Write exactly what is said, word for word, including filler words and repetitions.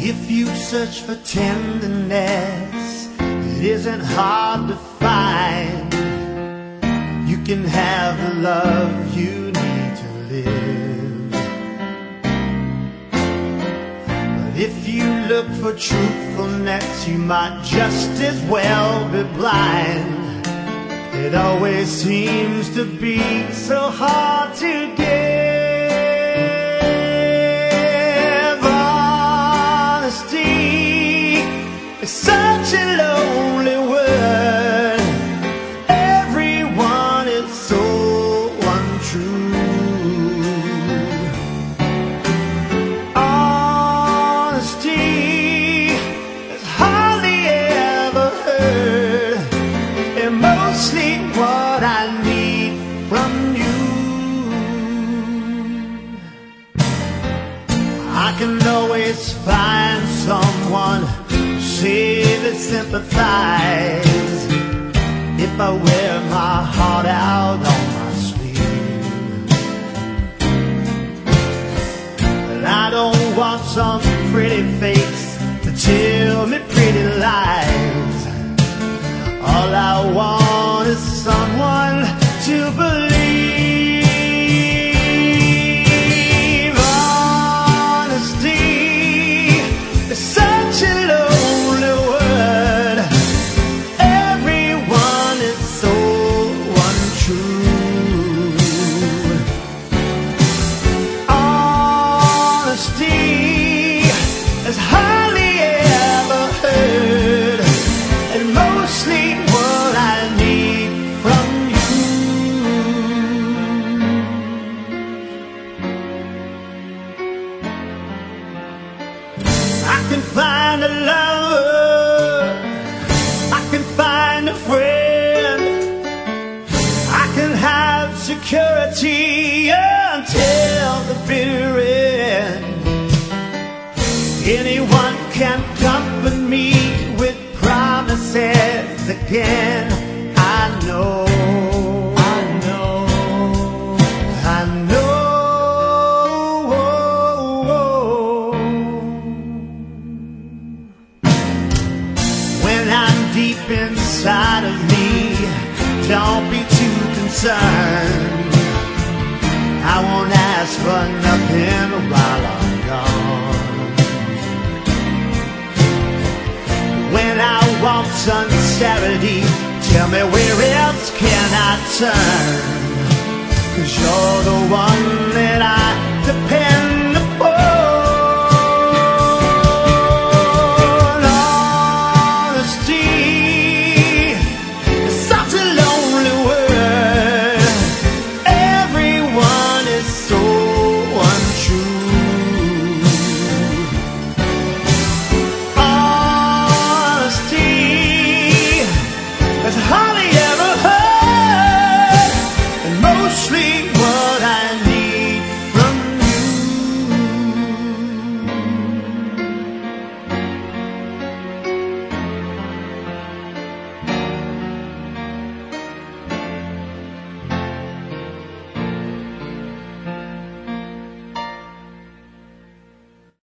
If you search for tenderness, it isn't hard to find. You can have the love you need to live. But if you look for truthfulness, you might just as well be blind. It always seems to be so hard to give. It's such a lonely word. Everyone is so untrue. Honesty is hardly ever heard, and mostly what I need from you. I can always find someone that sympathize if I wear my heart out on my sleeve. But I don't want some pretty face to tell me pretty lies. All I want is someone to believe. Honesty is such a low find a lover, I can find a friend, I can have security until the bitter end. Anyone can comfort me with promises again. I know, I know, I know. Deep inside of me, don't be too concerned. I won't ask for nothing while I'm gone. When I want sincerity, tell me where else can I turn? 'Cause you're the one